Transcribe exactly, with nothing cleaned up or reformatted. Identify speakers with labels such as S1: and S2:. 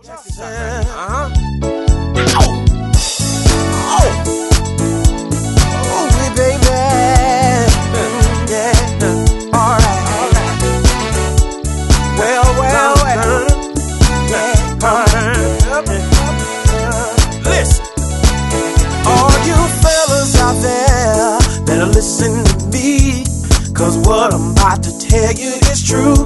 S1: Check this out, right? Uh-huh.
S2: Oh, oh, oh, baby, yeah, all right, all right. Well, well, well, yeah, all right.
S1: Listen,
S2: all you fellas out there better listen to me, 'cause what I'm about to tell you is true.